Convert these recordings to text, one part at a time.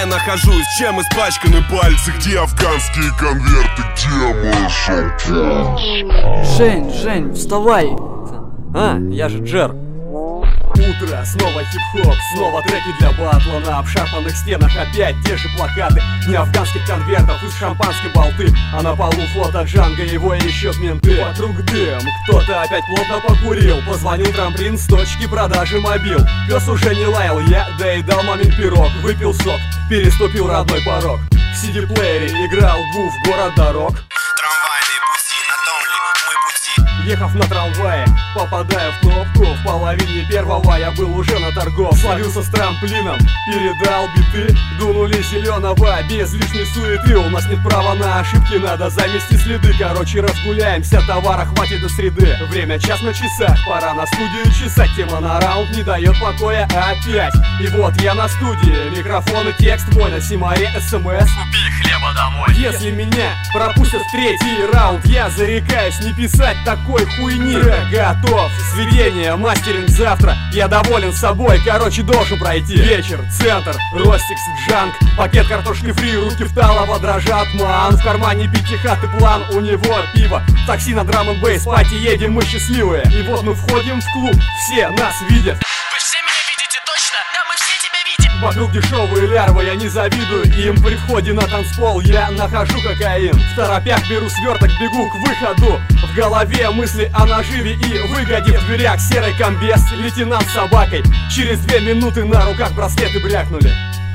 я нахожусь? Чем испачканы пальцы? Где афганские конверты? Где мой шампанское? Жень, вставай! Я же Джер. Утро, снова хип-хоп, снова треки для батла. На обшарпанных стенах опять те же плакаты. Не афганских конвертов, из шампанской болты. А на полу фото Джанго, его ищут менты. Вокруг дым, кто-то опять плотно покурил. Позвонил трамплин с точки продажи мобил. Пес уже не лаял, я доедал мамин пирог. Выпил сок, переступил родной порог. В CD-плеере играл гуф «Город дорог». Трамвайные пути, на том ли мы пути? Ехав на трамвае, попадая в кнопку. В половине первого я был уже на торгов. Словился с трамплином, передал биты. Дунули зеленого без лишней суеты. У нас нет права на ошибки, надо замести следы. Короче, разгуляемся, товара хватит до среды. Время час на часах, пора на студию чесать. Тема на раунд не дает покоя опять. И вот я на студии, микрофон и текст мой. На Симаре СМС: Купи хлеба домой. если меня пропустят в третий раунд, я зарекаюсь не писать такой хуйни. Трек готов, сведение, мастеринг завтра. Я доволен собой, короче, должен пройти. Вечер, центр, Ростикс, Джанг. Пакет картошки фри, руки в талово дрожат. Ман, в кармане пятихатый план, у него пиво. Такси на драм-н-бейс, пати, едем мы счастливые. И вот мы входим в клуб, все нас видят. Вы все меня видите точно? Да, мы все тебя видим. Вокруг дешевые лярвы, я не завидую им. При входе на танцпол я нахожу кокаин. В торопях беру сверток, бегу к выходу. В голове мысли о наживе и выгоде. В дверях серый комбез, лейтенант с собакой. Через 2 минуты на руках браслеты брякнули.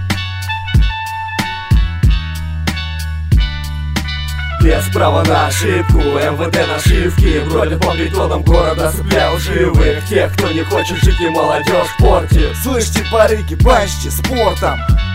Без права на ошибку, МВД нашивки бродят по бетонам города, цепляя живых. Тех, кто не хочет жить, и молодежь портит. Слышите, барыги, баньте спортом.